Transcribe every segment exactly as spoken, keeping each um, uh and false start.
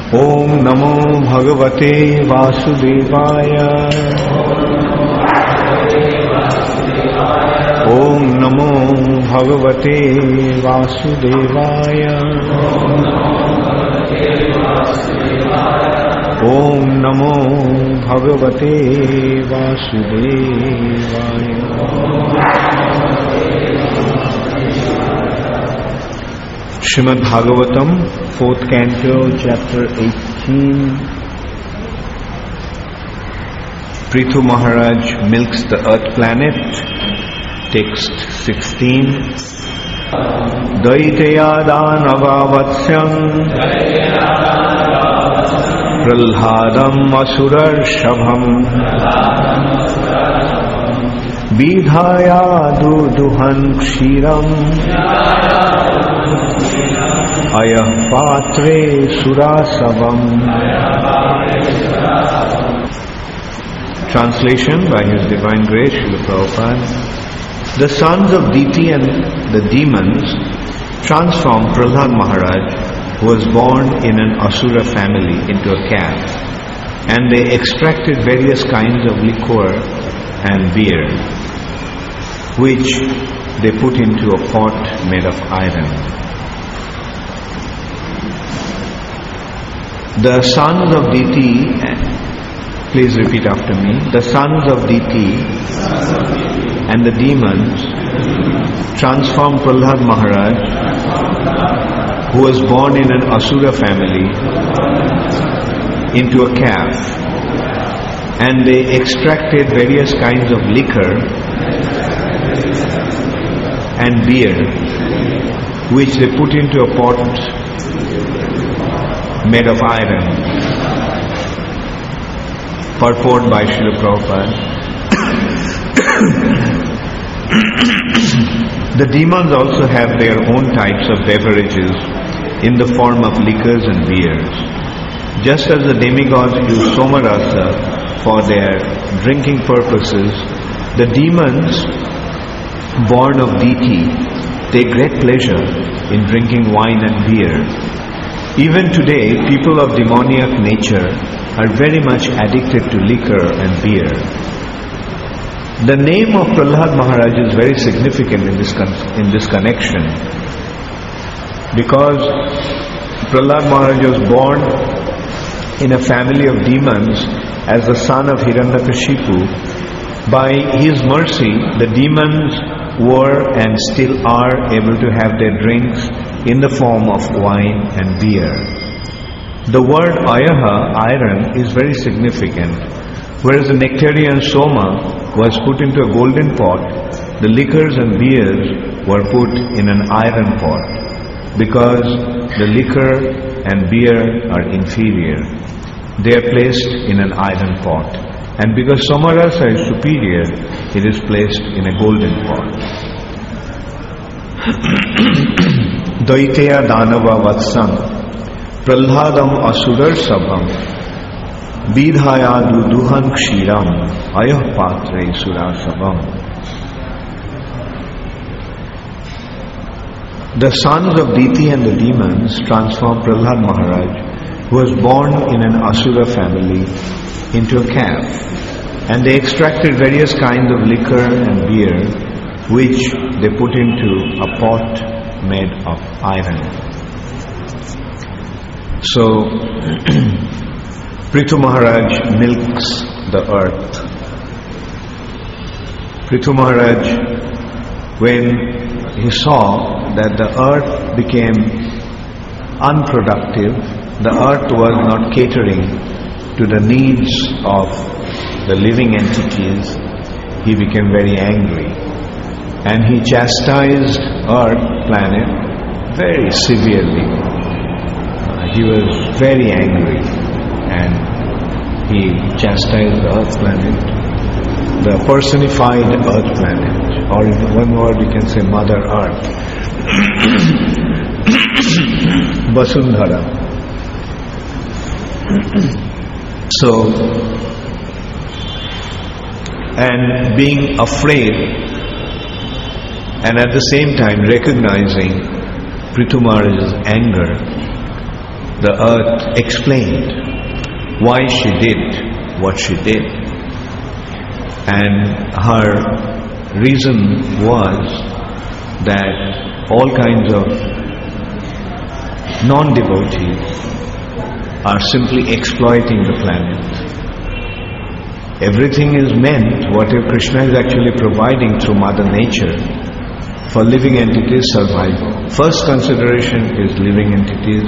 Om Namo Bhagavate Vasudevaya. Om Namo Bhagavate Vasudevaya. Om Namo Bhagavate Vasudevaya. Srimad Bhagavatam, fourth canto, chapter eighteen. Prithu Maharaj milks the earth planet. Text sixteen. Daitya danavavatsam Pralhadam asurar shabham Bidhaya duduhan kshiram Ayah patre surasavam. Translation by His Divine Grace Srila Prabhupada. The sons of Diti and the demons transformed Prahlad Maharaj, who was born in an Asura family, into a calf, and they extracted various kinds of liquor and beer, which they put into a pot made of iron. The sons of Diti, please repeat after me, the sons of Diti and the demons transformed Prahlad Maharaj, who was born in an Asura family, into a calf, and they extracted various kinds of liquor and beer, which they put into a pot made of iron. Purport by Srila Prabhupada. The demons also have their own types of beverages in the form of liquors and beers. Just as the demigods use somarasa for their drinking purposes, the demons born of Diti take great pleasure in drinking wine and beer. Even today, people of demoniac nature are very much addicted to liquor and beer. The name of Prahlad Maharaj is very significant in this con- in this connection, because Prahlad Maharaj was born in a family of demons as the son of Hiranyakashipu. By his mercy, the demons were and still are able to have their drinks in the form of wine and beer. The word ayaha, iron, is very significant. Whereas the nectarian soma was put into a golden pot, the liquors and beers were put in an iron pot, because the liquor and beer are inferior. They are placed in an iron pot. And because somarasa is superior, it is placed in a golden pot. Daitya danava vatsam Pralhadam asurar sabham Bidhaya duduhan kshiram Ayah patre surasabam. The sons of Diti and the demons transformed Prahlad Maharaj, who was born in an Asura family, into a calf, and they extracted various kinds of liquor and beer, which they put into a pot made of iron. So, Prithu Maharaj milks the earth. Prithu Maharaj, when he saw that the earth became unproductive, the earth was not catering to the needs of the living entities, he became very angry. And he chastised earth planet very severely. Uh, he was very angry, and he chastised the earth planet, the personified earth planet, or in one word we can say Mother Earth, Vasundhara. So, and being afraid, and at the same time recognizing Prithu Maharaj's anger, the earth explained why she did what she did. And her reason was that all kinds of non-devotees are simply exploiting the planet. Everything is meant, whatever Krishna is actually providing through Mother Nature, for living entities' survival. First consideration is living entities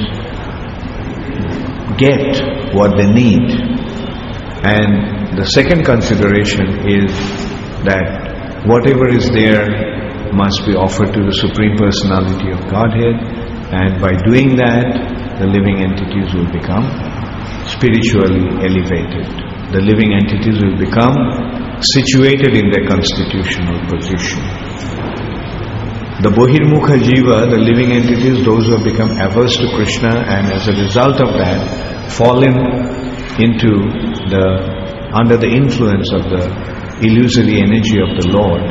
get what they need. And the second consideration is that whatever is there must be offered to the Supreme Personality of Godhead, and by doing that, the living entities will become spiritually elevated. The living entities will become situated in their constitutional position. The Bohirmukha Jiva, the living entities, those who have become averse to Krishna and as a result of that fallen into the, under the influence of the illusory energy of the Lord,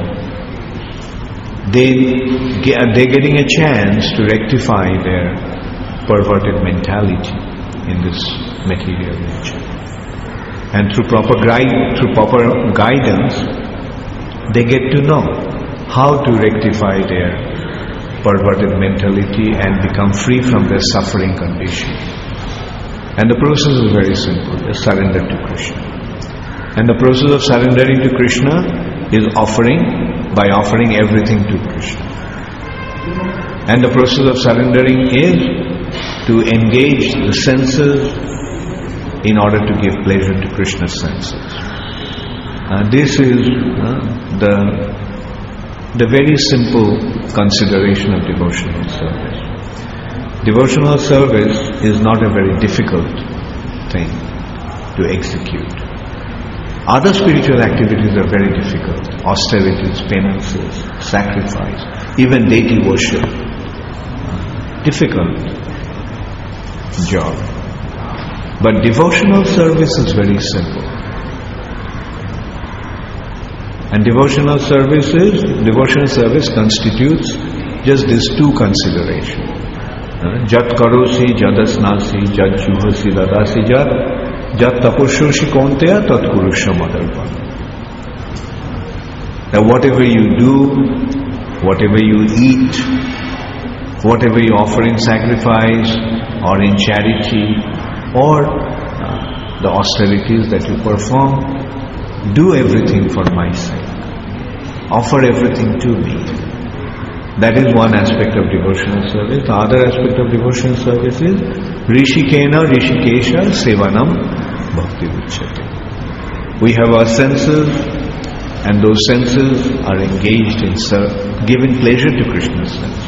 they get, they're getting a chance to rectify their perverted mentality in this material nature. And through proper guide, through proper guidance, they get to know how to rectify their perverted mentality and become free from their suffering condition. And the process is very simple: just surrender to Krishna. And the process of surrendering to Krishna is offering, by offering everything to Krishna. And the process of surrendering is to engage the senses in order to give pleasure to Krishna's senses. Uh, this is uh, the the very simple consideration of devotional service. Devotional service is not a very difficult thing to execute. Other spiritual activities are very difficult: austerities, penances, sacrifice, even deity worship. Uh, difficult job. But devotional service is very simple. And devotional service is, devotional service constitutes just these two considerations. Jat karosi, jadasnasi, jat juhasi, dadasi jat, jat tapushoshi konteya, tat kurusha madalpa. Now whatever you do, whatever you eat, whatever you offer in sacrifice or in charity, or uh, the austerities that you perform, do everything for my sake. Offer everything to me. That is one aspect of devotional service. The other aspect of devotional service is Rishikena Rishikesha Sevanam Bhakti Uchyate. We have our senses, and those senses are engaged in ser- giving pleasure to Krishna's senses.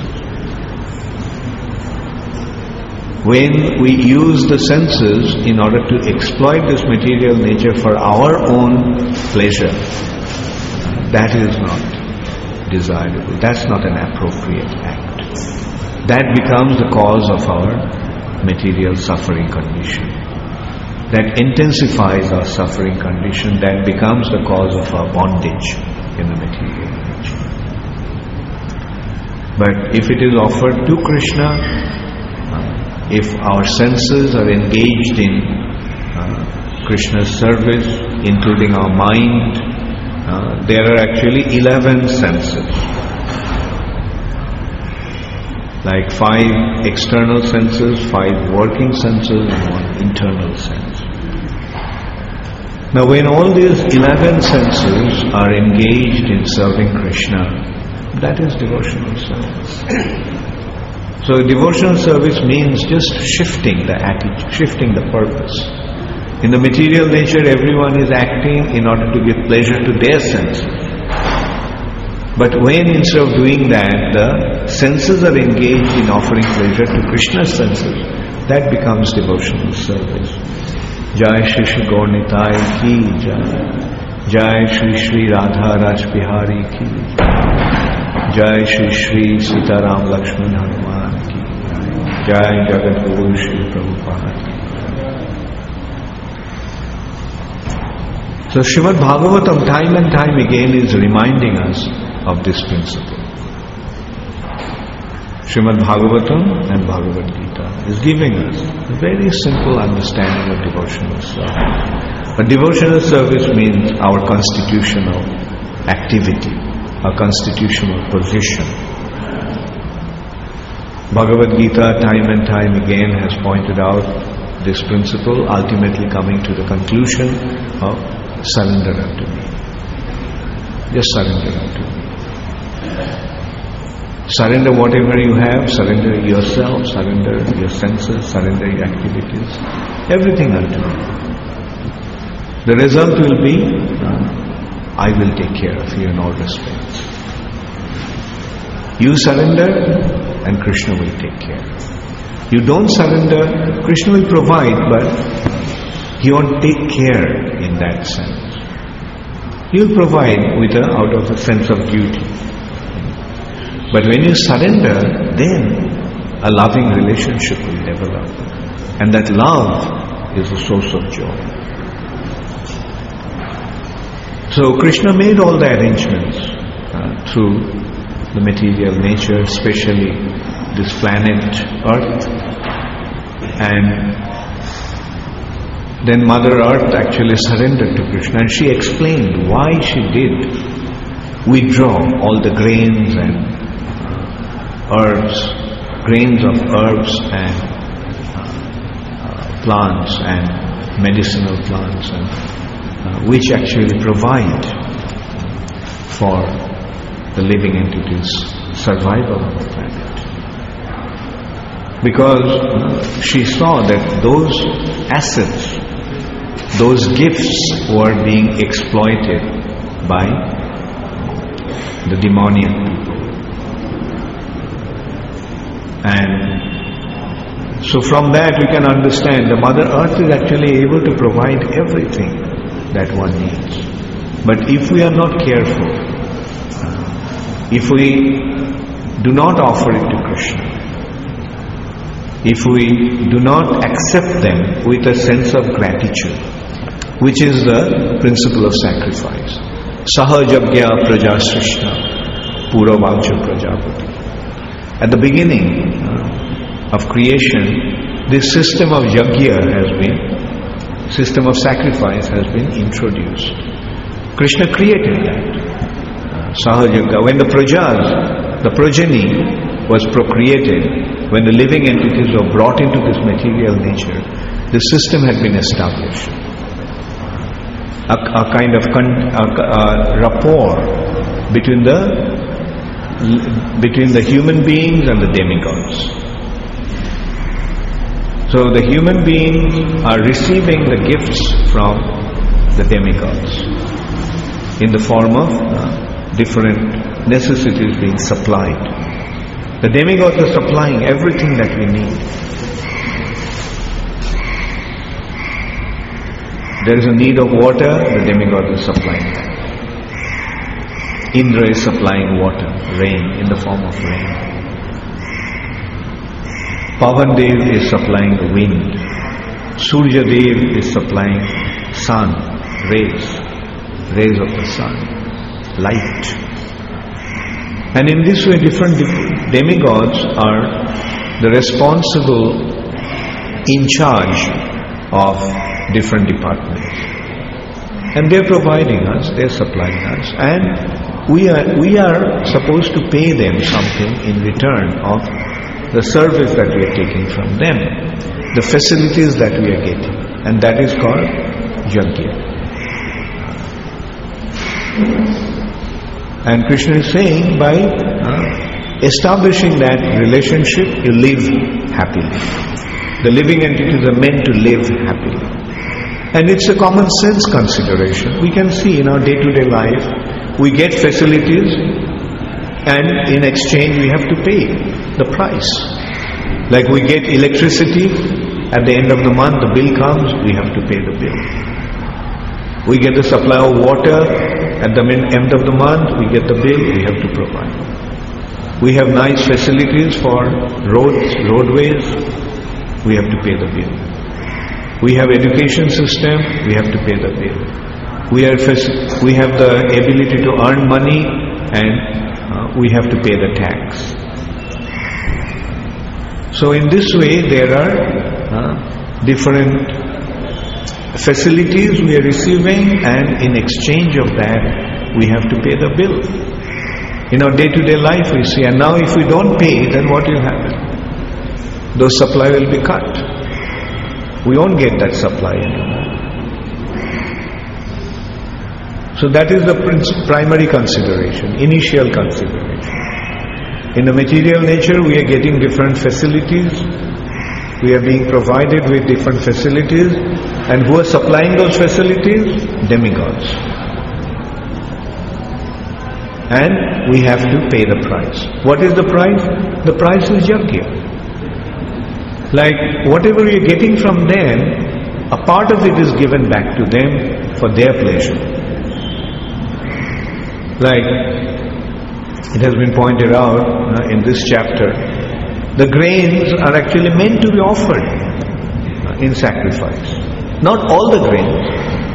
When we use the senses in order to exploit this material nature for our own pleasure, that is not desirable. That's not an appropriate act. That becomes the cause of our material suffering condition. That intensifies our suffering condition. That becomes the cause of our bondage in the material nature. But if it is offered to Krishna, if our senses are engaged in uh, Krishna's service, including our mind, uh, there are actually eleven senses. Like five external senses, five working senses, and one internal sense. Now when all these eleven senses are engaged in serving Krishna, that is devotional service. So devotional service means just shifting the attitude, shifting the purpose. In the material nature, everyone is acting in order to give pleasure to their senses. But when instead of doing that, the senses are engaged in offering pleasure to Krishna's senses, that becomes devotional service. Jai Shri Shri Gaur Nitai ki Jai. Jai Shri Shri Radha Raj Bihari ki Jai. Jai Shri Shri Sitaram Lakshman Hanuman ki Jai. Jagat Guru Shri Prabhupada ki. So Srimad Bhagavatam time and time again is reminding us of this principle. Srimad Bhagavatam and Bhagavad Gita is giving us a very simple understanding of devotional service. But devotional service means our constitutional activity, our constitutional position. Bhagavad Gita time and time again has pointed out this principle, ultimately coming to the conclusion of surrender unto me. Just surrender unto me. Surrender whatever you have, surrender yourself, surrender your senses, surrender your activities, everything unto me. The result will be, uh, I will take care of you in all respects. You surrender and Krishna will take care. You don't surrender, Krishna will provide, but He won't take care in that sense. He will provide with a, out of a sense of duty. But when you surrender, then a loving relationship will develop. And that love is a source of joy. So Krishna made all the arrangements uh, through the material nature, especially this planet Earth. And then Mother Earth actually surrendered to Krishna, and she explained why she did withdraw all the grains and herbs, grains of herbs and uh, plants and medicinal plants, and uh, which actually provide for the living entities' survival on the planet. Because uh, she saw that those assets, those gifts were being exploited by the demoniac people. And so from that we can understand the Mother Earth is actually able to provide everything that one needs. But if we are not careful, if we do not offer it to Krishna, if we do not accept them with a sense of gratitude, which is the principle of sacrifice. Sahajagya praja srishta puravamcha prajapati. At the beginning uh, of creation, this system of yajna has been, system of sacrifice has been introduced. Krishna created that. Uh, Sahajagya. When the prajas, the progeny was procreated, when the living entities were brought into this material nature, the system had been established. A, a kind of con, a, a rapport between the between the human beings and the demigods. So the human beings are receiving the gifts from the demigods in the form of uh, different necessities being supplied. The demigods are supplying everything that we need. There is a need of water, the demigod is supplying that. Indra is supplying water, rain, in the form of rain. Pavan Dev is supplying the wind. Surya Dev is supplying sun, rays, rays of the sun, light. And in this way, different demigods are the responsible in charge of different departments. And they're providing us, they're supplying us, and we are we are supposed to pay them something in return of the service that we are taking from them, the facilities that we are getting, and that is called yajna. And Krishna is saying, by uh, establishing that relationship, you live happily. The living entities are meant to live happily. And it's a common sense consideration. We can see in our day-to-day life, we get facilities and in exchange we have to pay the price. Like we get electricity, at the end of the month the bill comes, we have to pay the bill. We get the supply of water, at the end of the month we get the bill, we have to provide. We have nice facilities for roads, roadways, we have to pay the bill. We have education system, we have to pay the bill. We are we have the ability to earn money, and uh, we have to pay the tax. So in this way there are uh, different facilities we are receiving, and in exchange of that we have to pay the bill. In our day-to-day life we see, and now if we don't pay, then what will happen? Those supply will be cut. We won't get that supply anymore. So that is the primary consideration, initial consideration. In the material nature we are getting different facilities, we are being provided with different facilities, and who are supplying those facilities? Demigods. And we have to pay the price. What is the price? The price is yajna. Like whatever we are getting from them, a part of it is given back to them for their pleasure. Like it has been pointed out uh, in this chapter, the grains are actually meant to be offered uh, in sacrifice. Not all the grains,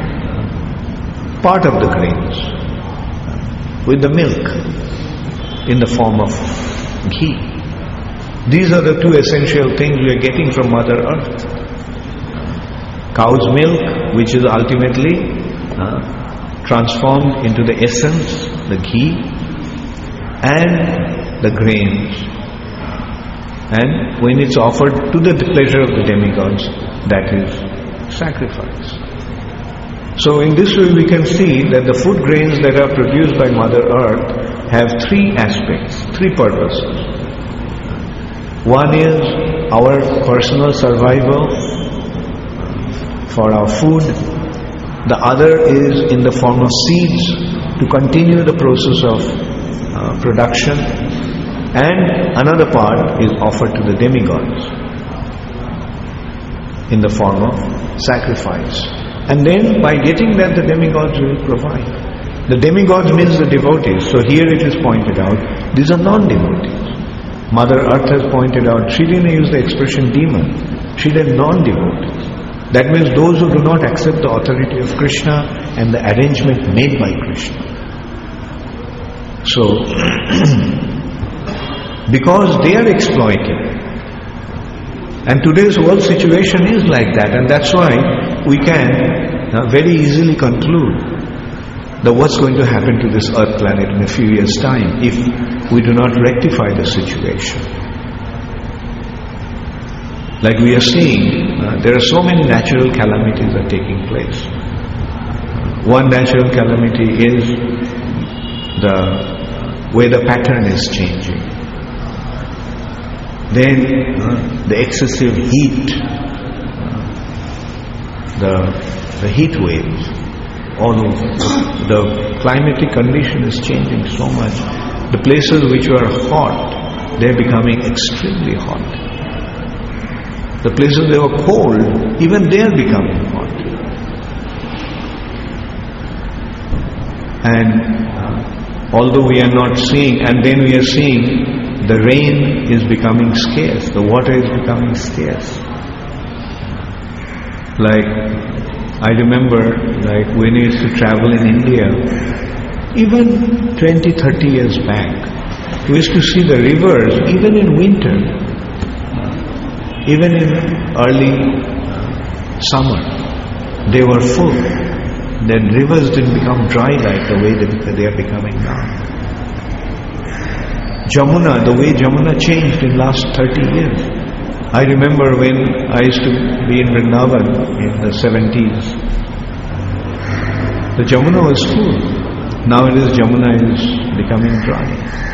part of the grains, with the milk in the form of ghee. These are the two essential things we are getting from Mother Earth. Cow's milk, which is ultimately uh, transformed into the essence, the ghee, and the grains. And when it's offered to the pleasure of the demigods, that is sacrifice. So in this way we can see that the food grains that are produced by Mother Earth have three aspects, three purposes. One is our personal survival, for our food. The other is in the form of seeds to continue the process of uh, production. And another part is offered to the demigods in the form of sacrifice. And then by getting that, the demigods will provide. The demigods means the devotees. So here it is pointed out, these are non-devotees. Mother Earth has pointed out, she didn't use the expression demon, she did non-devotees. That means those who do not accept the authority of Krishna and the arrangement made by Krishna. So, because they are exploited. And today's world situation is like that, and that's why we can uh, very easily conclude that what's going to happen to this earth planet in a few years' time if we do not rectify the situation. Like we are seeing, uh, there are so many natural calamities are taking place. One natural calamity is the weather pattern is changing. Then uh, the excessive heat, uh, the the heat waves, all over. The climatic condition is changing so much. The places which were hot, they are becoming extremely hot. The places they were cold, even they are becoming hot. And uh, although we are not seeing, and then we are seeing the rain is becoming scarce, the water is becoming scarce. Like, I remember, like when we used to travel in India, even twenty, thirty years back, we used to see the rivers, even in winter, even in early summer, they were full. Then rivers didn't become dry like the way that they are becoming now. Jamuna, the way Jamuna changed in last thirty years. I remember when I used to be in Vrindavan in the seventies. The Jamuna was full. Nowadays Jamuna is becoming dry.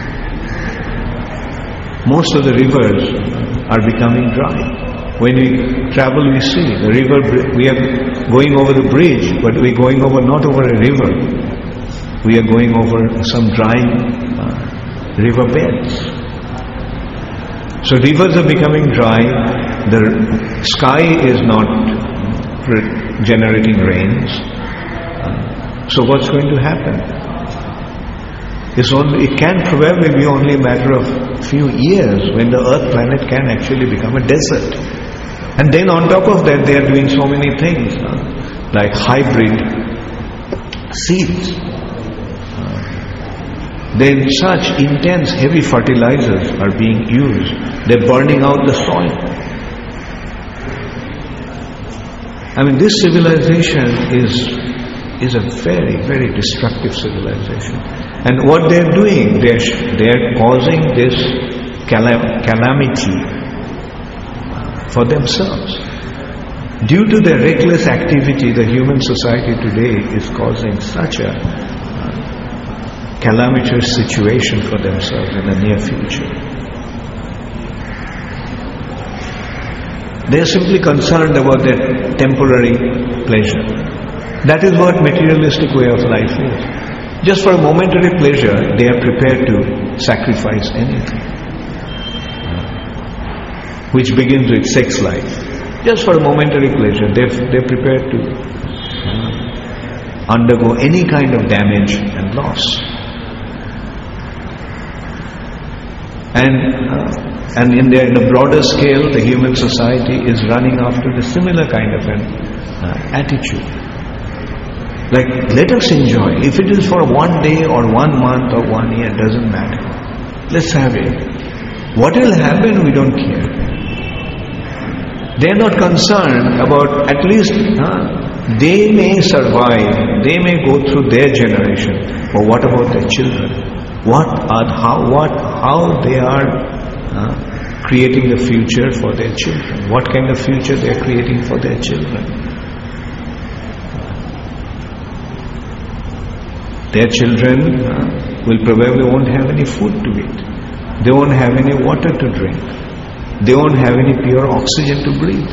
Most of the rivers are becoming dry. When we travel, we see the river, we are going over the bridge, but we are going over not over a river. We are going over some dry uh, river beds. So rivers are becoming dry, the sky is not generating rains. So what's going to happen? It's only, it can probably be only a matter of few years when the earth planet can actually become a desert. And then on top of that they are doing so many things, uh, like hybrid seeds. Uh, then such intense heavy fertilizers are being used They're burning out the soil. I mean, this civilization is is a very, very destructive civilization. And what they're doing, they're, they're causing this calam- calamity for themselves. Due to their reckless activity, the human society today is causing such a uh, calamitous situation for themselves in the near future. They are simply concerned about their temporary pleasure. That is what materialistic way of life is. Just for a momentary pleasure, they are prepared to sacrifice anything. Which begins with sex life. Just for a momentary pleasure, they're, they're prepared to uh, undergo any kind of damage and loss. And uh, and in, their, in a broader scale, the human society is running after the similar kind of an uh, attitude. Like, let us enjoy. If it is for one day or one month or one year, doesn't matter. Let's have it. What will happen, we don't care. They are not concerned about, at least, huh, they may survive, they may go through their generation, but what about their children? What are, how, what, how they are huh, creating the future for their children? What kind of future they are creating for their children? Their children uh, will probably won't have any food to eat. They won't have any water to drink. They won't have any pure oxygen to breathe.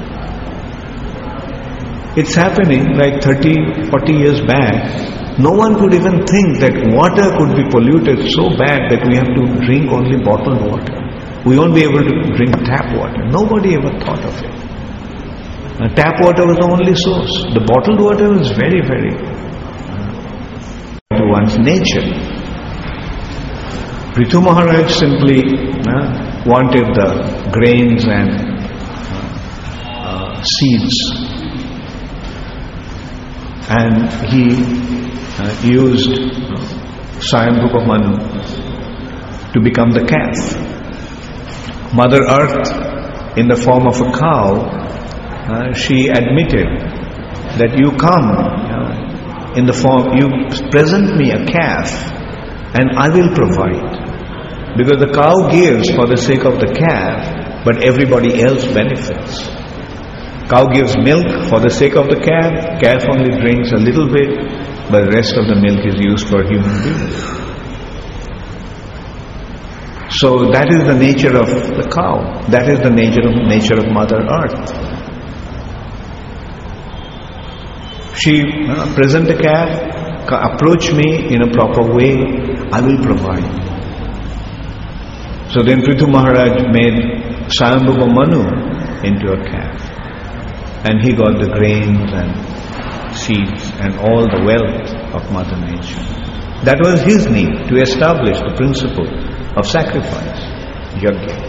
It's happening like thirty, forty years back. No one could even think that water could be polluted so bad that we have to drink only bottled water. We won't be able to drink tap water. Nobody ever thought of it. Uh, tap water was the only source. The bottled water was very, very to one's nature. Prithu Maharaj simply uh, wanted the grains and uh, uh, seeds, and he uh, used Swayambhuva Manu to become the calf. Mother Earth, in the form of a cow, uh, she admitted that you come uh, in the form, you present me a calf and I will provide. Because the cow gives for the sake of the calf, but everybody else benefits. Cow gives milk for the sake of the calf, calf only drinks a little bit, but the rest of the milk is used for human beings. So that is the nature of the cow. That is the nature of, nature of Mother Earth. She uh, present a calf, approach me in a proper way, I will provide. So then Prithu Maharaj made Swayambhuva Manu into a calf. And he got the grains and seeds and all the wealth of Mother Nature. That was his need to establish the principle of sacrifice, yajna.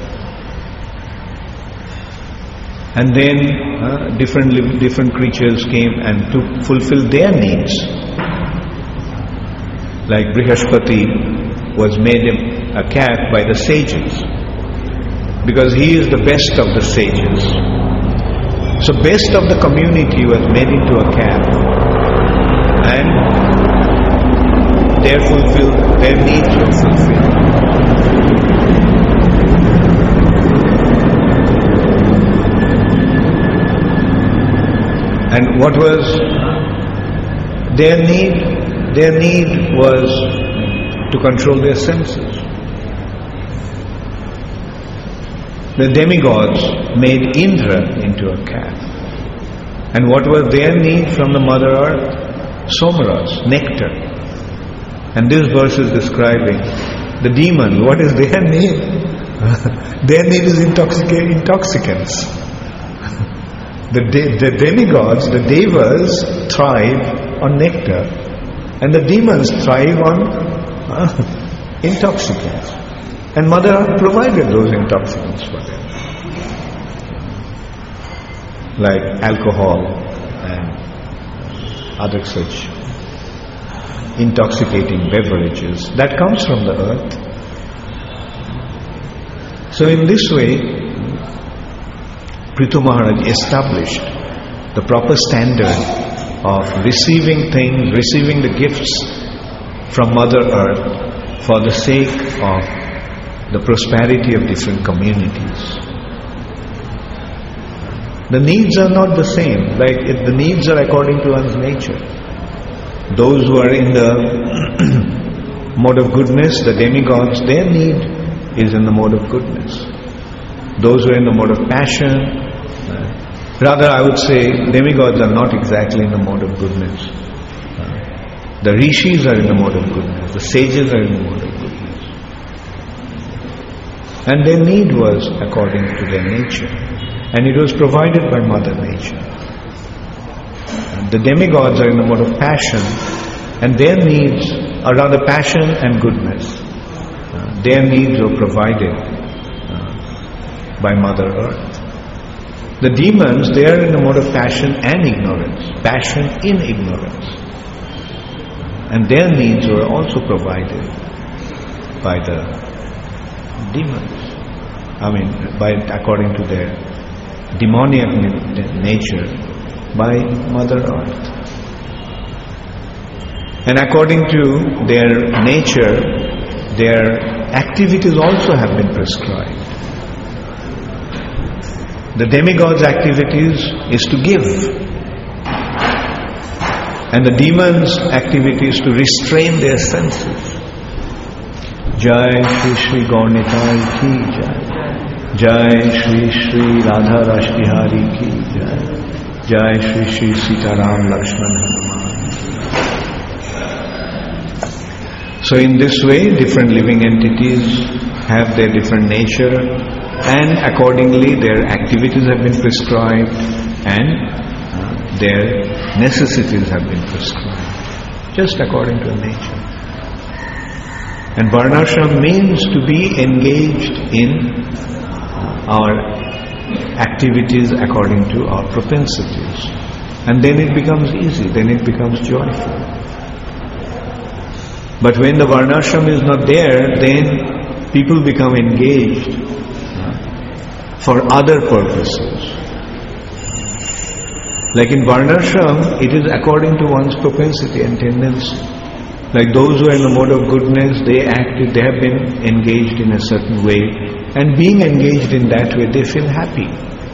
And then uh, different different creatures came and to fulfill their needs. Like Brihaspati was made a calf by the sages, because he is the best of the sages. So best of the community was made into a calf, and their fulfill their needs were fulfilled. And what was their need? Their need was to control their senses. The demigods made Indra into a calf. And what was their need from the Mother Earth? Somaras, nectar. And this verse is describing the demons. What is their need? Their need is intoxic- intoxicants. The, de- the demigods, the devas, thrive on nectar, and the demons thrive on uh, intoxicants. And Mother Earth provided those intoxicants for them, like alcohol and other such intoxicating beverages. That comes from the earth. So in this way, Prithu Maharaj established the proper standard of receiving things, receiving the gifts from Mother Earth for the sake of the prosperity of different communities. The needs are not the same, like if the needs are according to one's nature. Those who are in the mode of goodness, the demigods, their need is in the mode of goodness. Those who are in the mode of passion, uh, rather I would say demigods are not exactly in the mode of goodness. Uh, the rishis are in the mode of goodness, the sages are in the mode of goodness. And their need was according to their nature. And it was provided by Mother Nature. The demigods are in the mode of passion, and their needs are rather passion and goodness. Uh, their needs were provided uh, by Mother Earth. The demons, they are in the mode of passion and ignorance, passion in ignorance. And their needs were also provided by the demons. I mean, by according to their demoniac nature, by Mother Earth. And according to their nature, their activities also have been prescribed. The demigods' activities is to give, and the demons' activity is to restrain their senses. Jai Shri Shri Gaurnitai ki Jai. Jai Shri Shri Radha Rashbihari ki Jai. Jai Shri Shri Sitaram Lakshman Hanuman. So in this way, different living entities have their different nature, and accordingly their activities have been prescribed and uh, their necessities have been prescribed, just according to nature. And Varnashram means to be engaged in our activities according to our propensities. And then it becomes easy, then it becomes joyful. But when the Varnashram is not there, then people become engaged for other purposes. Like in Varnashram, it is according to one's propensity and tendency. Like those who are in the mode of goodness, they act, they have been engaged in a certain way, and being engaged in that way, they feel happy.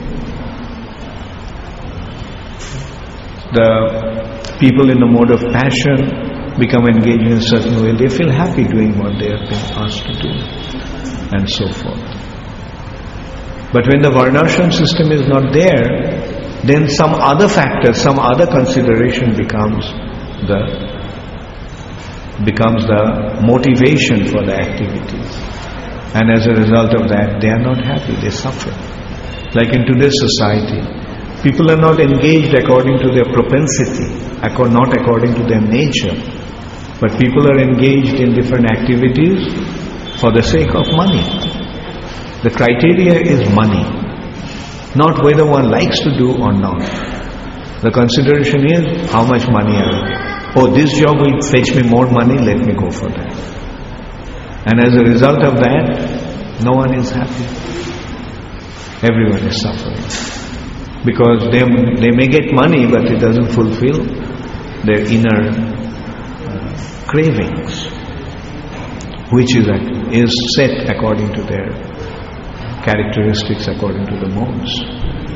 The people in the mode of passion become engaged in a certain way, they feel happy doing what they have been asked to do, and so forth. But when the Varnashram system is not there, then some other factor, some other consideration becomes the becomes the motivation for the activities. And as a result of that, they are not happy, they suffer. Like in today's society, people are not engaged according to their propensity, not according to their nature, but people are engaged in different activities for the sake of money. The criteria is money, not whether one likes to do or not. The consideration is how much money I will get. Oh, this job will fetch me more money, let me go for that. And as a result of that, no one is happy. Everyone is suffering. Because they, they may get money, but it doesn't fulfill their inner uh, cravings, which is, is set according to their characteristics, according to the modes.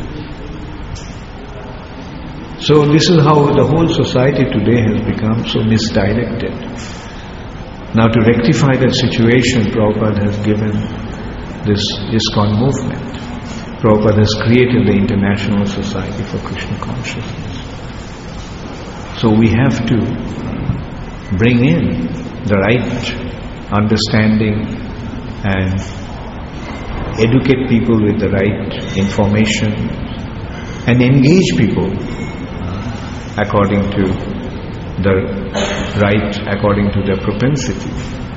So this is how the whole society today has become so misdirected. Now to rectify that situation, Prabhupada has given this ISKCON movement. Prabhupada has created the International Society for Krishna Consciousness. So we have to bring in the right understanding and educate people with the right information and engage people according to the right, according to their propensity.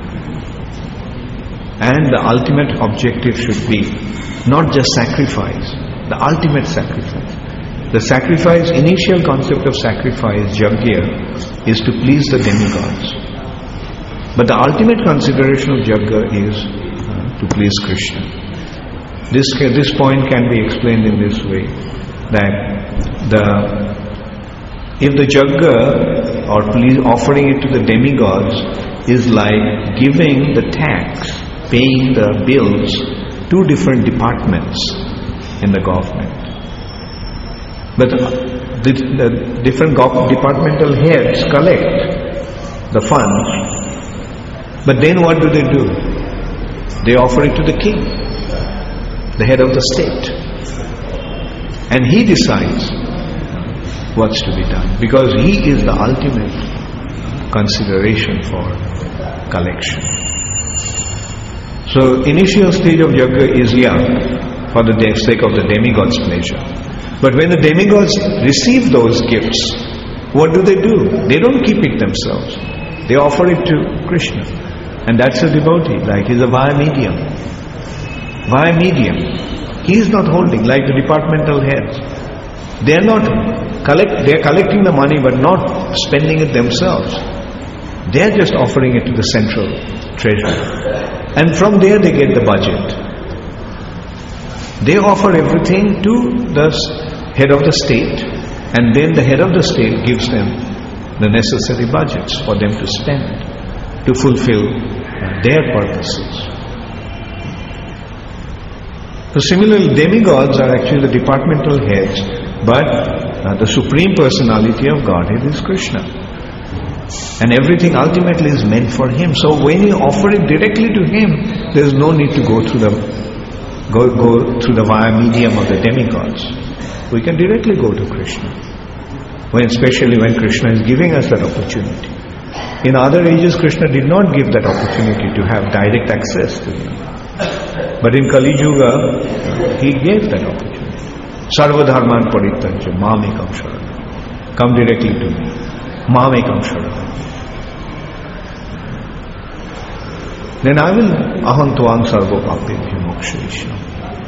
And the ultimate objective should be not just sacrifice, the ultimate sacrifice. The sacrifice, initial concept of sacrifice, yajna, is to please the demigods. But the ultimate consideration of yajna is uh, to please Krishna. This, this point can be explained in this way, that the if the yajna or please offering it to the demigods is like giving the tax, paying the bills to different departments in the government. But the, the different departmental heads collect the funds, but then what do they do? They offer it to the king, the head of the state, and he decides what's to be done, because he is the ultimate consideration for collection. So initial stage of yajna is yeah, for the sake of the demigod's pleasure. But when the demigods receive those gifts, what do they do? They don't keep it themselves. They offer it to Krishna. And that's a devotee, like he's a via medium. Via medium. He is not holding, like the departmental heads. They are not collect. They are collecting the money, but not spending it themselves. They are just offering it to the central treasury, and from there they get the budget. They offer everything to the head of the state, and then the head of the state gives them the necessary budgets for them to spend to fulfill their purposes. So similarly, demigods are actually the departmental heads, but uh, the Supreme Personality of Godhead is Krishna. And everything ultimately is meant for Him. So when you offer it directly to Him, there is no need to go through the go, go through the via medium of the demigods. We can directly go to Krishna. When, especially when Krishna is giving us that opportunity. In other ages, Krishna did not give that opportunity to have direct access to Him. But in Kali Yuga, He gave that opportunity. Sarva dharman parityajya mamekam sharanam. Come directly to me. Mamekam sharanam. Then I will aham tvang sarva papebhyo mokshayishyam.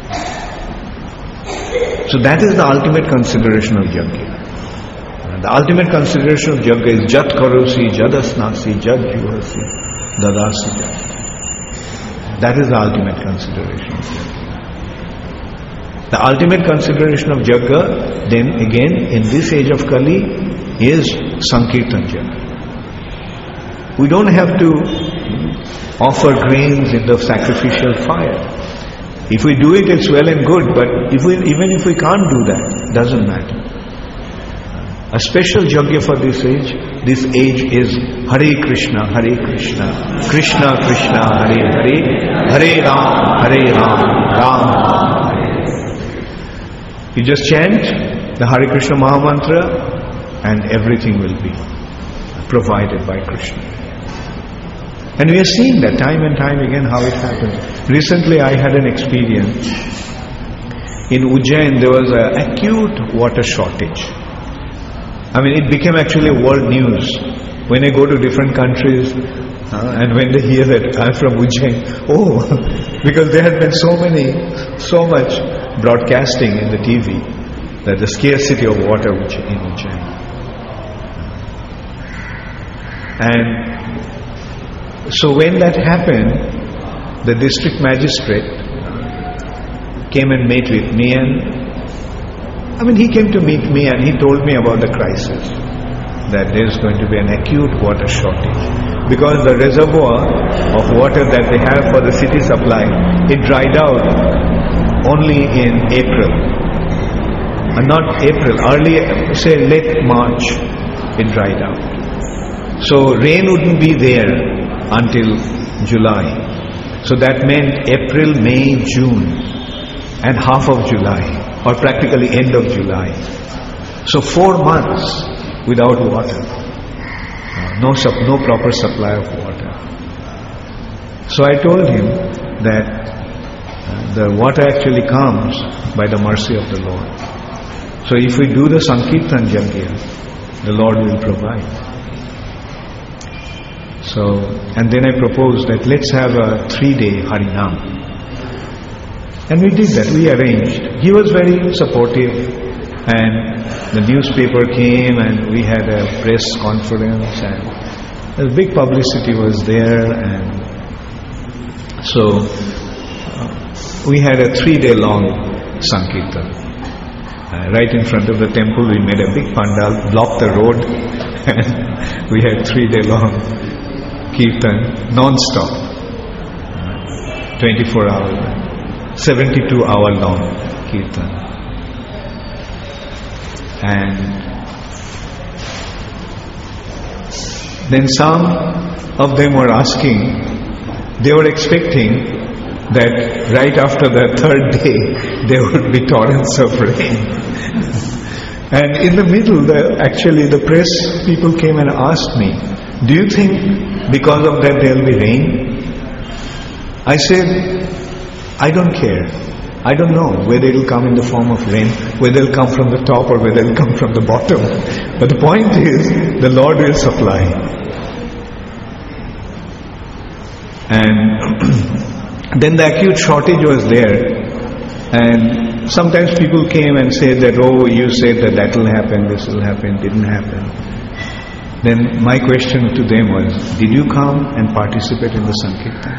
So that is the ultimate consideration of yajna. The ultimate consideration of yajna is jat karosi, jad asnasi, jad juhasi, dadasi jat. That is the ultimate consideration of yajna. The ultimate consideration of yajna, then again, in this age of Kali, is Sankirtan yajna. We don't have to offer grains in the sacrificial fire. If we do it, it's well and good, but if we, even if we can't do that, doesn't matter. A special yajna for this age, this age is Hare Krishna, Hare Krishna, Krishna Krishna, Hare Hare, Hare Ram, Hare Ram, Ram Ram, Hare. You just chant the Hare Krishna Mahamantra and everything will be provided by Krishna. And we are seeing that time and time again how it happens. Recently I had an experience. In Ujjain there was an acute water shortage. I mean, it became actually world news. When I go to different countries uh, and when they hear that I'm from Ujjain, oh, because there had been so many, so much broadcasting in the T V that the scarcity of water in Ujjain. And so when that happened, the district magistrate came and met with me, and I mean, he came to meet me and he told me about the crisis, that there is going to be an acute water shortage. Because the reservoir of water that they have for the city supply, it dried out only in April. Uh, not April, early, say late March, it dried out. So rain wouldn't be there until July. So that meant April, May, June and half of July, or practically end of July. So four months without water. No, no proper supply of water. So I told him that the water actually comes by the mercy of the Lord. So if we do the Sankirtan Yajna, the Lord will provide. So, and then I proposed that let's have a three-day Harinam. And we did that, we arranged. He was very supportive, and the newspaper came and we had a press conference and a big publicity was there, and so uh, we had a three-day long Sankirtan. Uh, right in front of the temple, we made a big pandal, blocked the road, and we had three-day long Kirtan, non-stop. Uh, twenty-four hours, seventy-two hour long Kirtan. And then some of them were asking, they were expecting that right after the third day there would be torrents of rain. And in the middle, the, actually the press people came and asked me, do you think because of that there will be rain? I said, I don't care. I don't know whether it will come in the form of rain, whether it will come from the top or whether it will come from the bottom. But the point is, the Lord will supply. And then the acute shortage was there, and sometimes people came and said that, oh, you said that that will happen, this will happen, didn't happen. Then my question to them was, did you come and participate in the Sankirtan?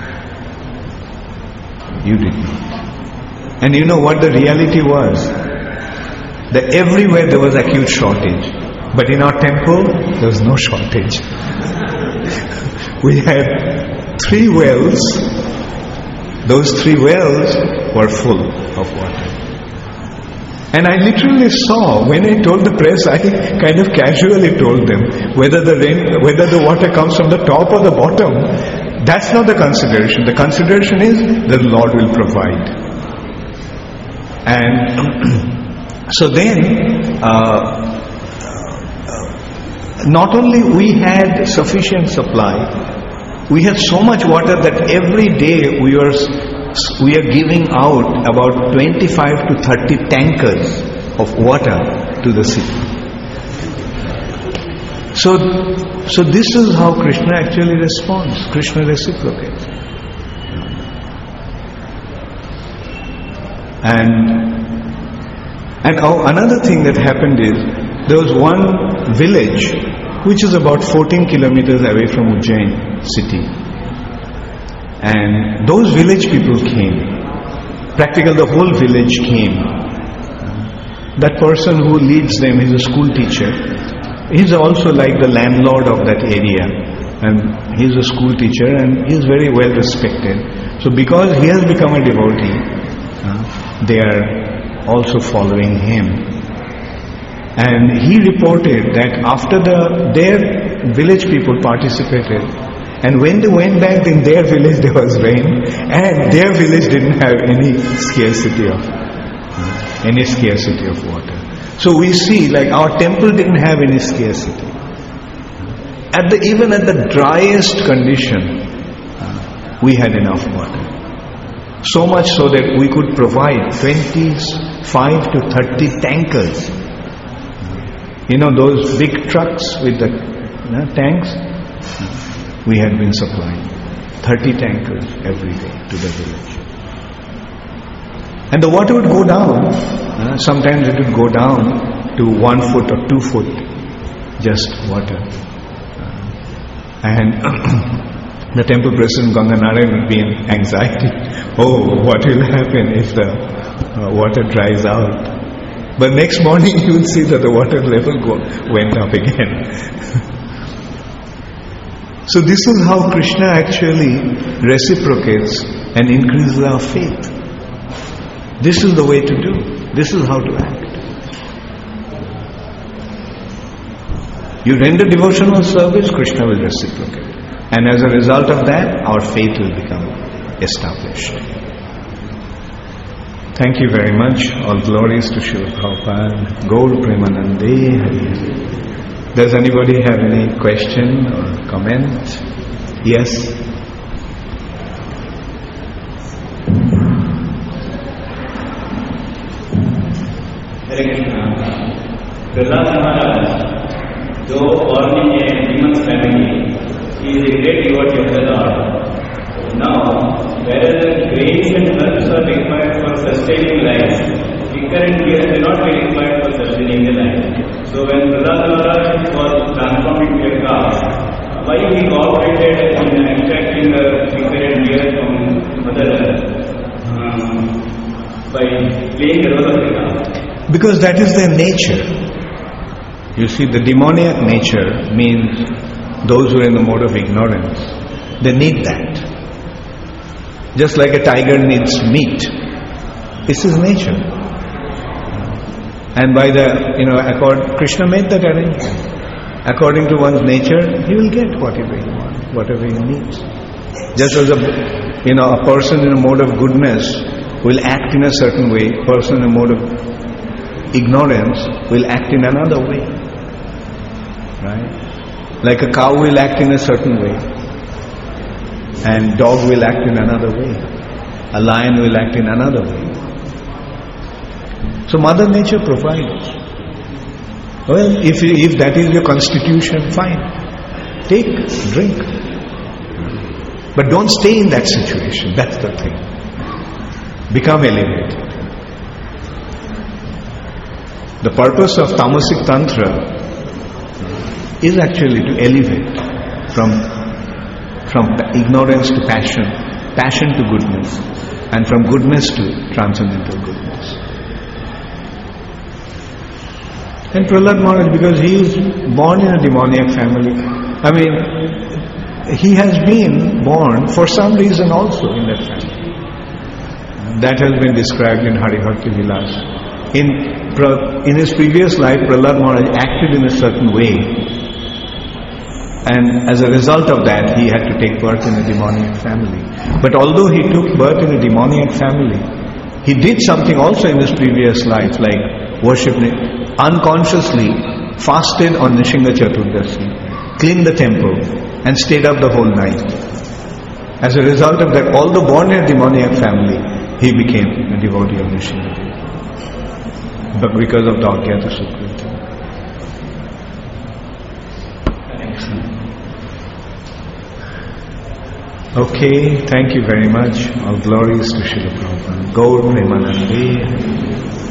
You did not. And you know what the reality was? That everywhere there was acute shortage, but in our temple there was no shortage. We had three wells. Those three wells were full of water. And I literally saw, when I told the press, I kind of casually told them, whether the rain, whether the water comes from the top or the bottom, that's not the consideration. The consideration is the Lord will provide. And so then, uh, not only we had sufficient supply, we had so much water that every day we are we are giving out about twenty-five to thirty tankers of water to the city. So, so this is how Krishna actually responds. Krishna reciprocates. And and oh, another thing that happened is, there was one village which is about fourteen kilometers away from Ujjain city. And those village people came. Practically the whole village came. That person who leads them is a school teacher. He's also like the landlord of that area. And he's a school teacher and he's very well respected. So because he has become a devotee, uh, they are also following him. And he reported that after the their village people participated, and when they went back, in their village there was rain, and their village didn't have any scarcity of uh, any scarcity of water. So we see, like, our temple didn't have any scarcity. At the even at the driest condition, uh, we had enough water. So much so that we could provide twenty-five to thirty tankers. You know those big trucks with the you know, tanks? We had been supplying thirty tankers every day to the village. And the water would go down. Uh, sometimes it would go down to one foot or two foot, just water. Uh, and the temple president Ganganarayan would be in anxiety. Oh, what will happen if the uh, water dries out? But next morning you will see that the water level go, went up again. So this is how Krishna actually reciprocates and increases our faith. This is the way to do. This is how to act. You render devotional service, Krishna will reciprocate. And as a result of that, our faith will become established. Thank you very much. All glories to Srila Prabhupada. Gaur Premanande Hari. Does anybody have any question or comment? Yes? Hare Krishna. Prahlad Maharaj, though born in a demon's family, he is a great devotee of the Lord. Now, whereas grace and herbs are required for sustaining life, recurrent years may not be required for sustaining the life. So when Prahlad Maharaj was transformed into a cow, why he cooperated in extracting the recurrent years from Mother Earth? Um, playing the role of Krishna? Because that is their nature. You see, the demoniac nature means those who are in the mode of ignorance. They need that. Just like a tiger needs meat. It's his nature. And by the, you know, accord, Krishna made that arrangement. According to one's nature, he will get whatever he wants, whatever he needs. Just as a, you know, a person in a mode of goodness will act in a certain way, a person in a mode of ignorance will act in another way. Right? Like a cow will act in a certain way, and dog will act in another way. A lion will act in another way. So Mother Nature provides. Well, if if that is your constitution, fine. Take, drink. But don't stay in that situation. That's the thing. Become elevated. The purpose of Tamasic Tantra is actually to elevate from, from ignorance to passion, passion to goodness, and from goodness to transcendental goodness. And Prahlad Maharaj, because he is born in a demoniac family, I mean, he has been born for some reason also in that family. That has been described in Hari Bhakti Vilas. In, in his previous life, Prahlad Maharaj acted in a certain way, and as a result of that, he had to take birth in a demoniac family. But although he took birth in a demoniac family, he did something also in his previous life, like worship, unconsciously fasted on Nishinga Chaturdasi, cleaned the temple, and stayed up the whole night. As a result of that, although born in a demoniac family, he became a devotee of Nishinga, but because of the Agyata Sukriti. Okay, thank you very much. All glories to Srila Prabhupada. Gaur Premanande.